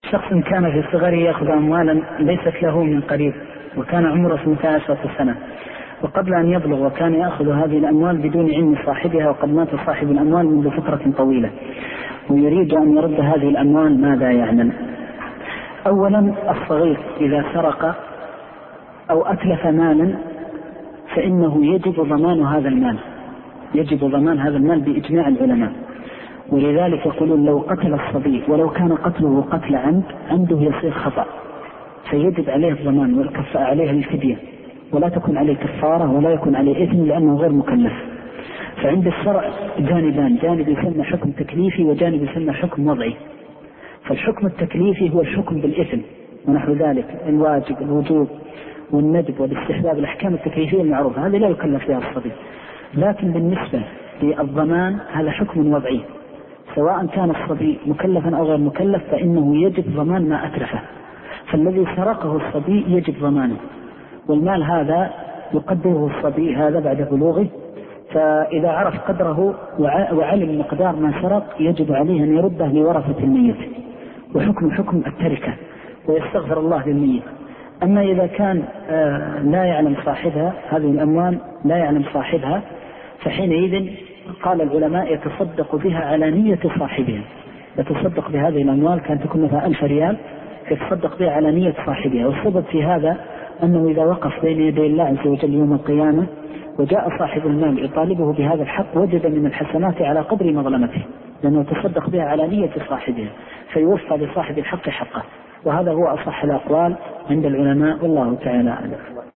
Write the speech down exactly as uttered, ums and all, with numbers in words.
شخص كان في صغره يأخذ أموالا ليست له من قريب، وكان عمره اثنتا عشرة سنة، وقبل أن يبلغ وكان يأخذ هذه الأموال بدون علم صاحبها، وقد مات صاحب الأموال منذ فترة طويلة، ويريد أن يرد هذه الأموال، ماذا يعمل؟ أولا، الصغير إذا سرق أو أتلف مالا فإنه يجب ضمان هذا المال، يجب ضمان هذا المال بإجماع العلماء. ولذلك يقولون لو قتل الصبي ولو كان قتله قتل عمد، عنده يصير خطأ، فيجب عليه الضمان والكفاءة عليه الفدية، ولا تكون عليه كفارة ولا يكون عليه إثم لأنه غير مكلف. فعند الشرع جانبان، جانب يسمى حكم تكليفي وجانب يسمى حكم وضعي. فالحكم التكليفي هو الحكم بالإثم ونحو ذلك، الواجب الوجوب والندب والاستحباب، الأحكام التكليفية المعروفة هذه لا يكلف فيها الصبي. لكن بالنسبة للضمان هذا حكم وضعي، سواء كان الصبي مكلفا أو غير مكلف فإنه يجب ضمان ما أتلفه. فالذي سرقه الصبي يجب ضمانه، والمال هذا يقدره الصبي هذا بعد بلوغه، فإذا عرف قدره وعلم مقدار ما سرق يجب عليه أن يرده لورثة الميت، وحكم حكم التركة ويستغفر الله للميت. أما إذا كان لا يعلم صاحبها هذه الأموال، لا يعلم صاحبها، فحينئذ قال العلماء يتصدق بها على نية صاحبها، يتصدق بهذه الأموال كانت تكون مثلا ألف ريال يتصدق بها على نية صاحبها. والسبب في هذا أنه إذا وقف بين يدي الله عز وجل يوم القيامة وجاء صاحب المال يطالبه بهذا الحق وجد من الحسنات على قدر مظلمته، لأنه تصدق بها على نية صاحبها، فيوفى لصاحب الحق حقه. وهذا هو أصح الأقوال عند العلماء، والله تعالى أعلم.